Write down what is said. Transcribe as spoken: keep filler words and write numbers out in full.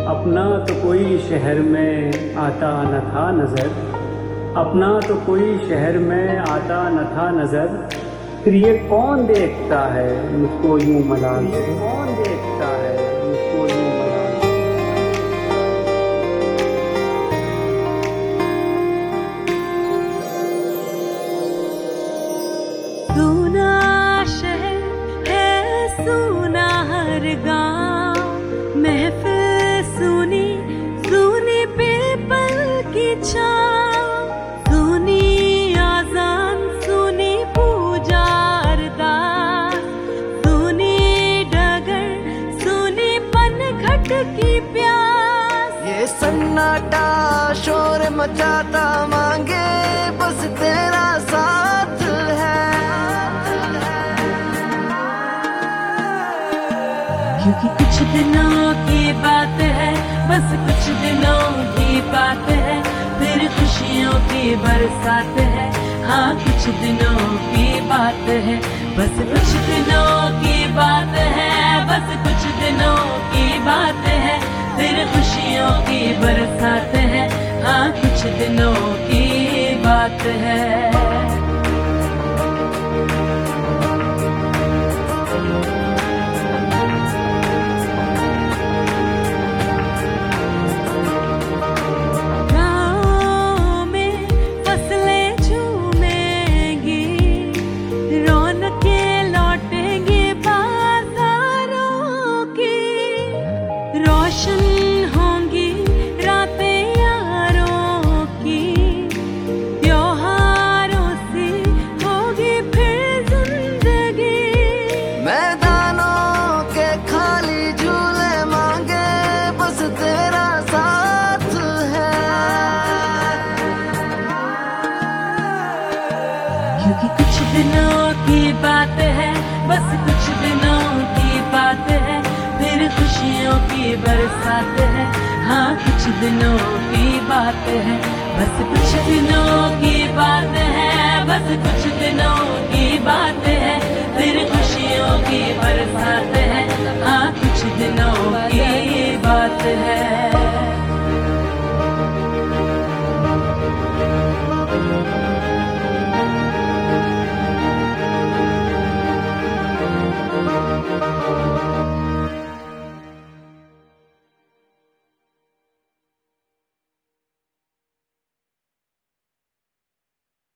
अपना तो कोई शहर में आता न था नजर, अपना तो कोई शहर में आता न था नजर। फिर ये कौन देखता है मुझको यूं मलाल से, कौन देखता है मुझको यूं मलाल से। सूना शहर है, सूना हर गाँव, महफिल सुनी सुनी पीपल की छाँव, सुनी आजान सुनी पूजा अरदास, सुनी डगर सुनी पनघट की प्यास। ये सन्नाटा शोर मचाता मांगे बस तेरा साथ है, क्योंकि कुछ दिनों की बात है, बस कुछ दिनों की बात है, फिर खुशियों की बरसात है। हाँ कुछ दिनों की बात है, बस कुछ दिनों की बात है, बस कुछ दिनों की बात है, फिर खुशियों की बरसात है। हाँ कुछ दिनों की बात है। रोशन होंगी रातें यारों की, त्योहारों से होगी फिर जिंदगी। मैदानों के खाली झूले मांगे बस तेरा साथ है, क्योंकि कुछ दिनों की बात है, बस कुछ दिनों की बात है, फिर खुशियों की बरसात है। हाँ कुछ दिनों की बात है, बस कुछ दिनों की बात है, बस कुछ दिनों की बात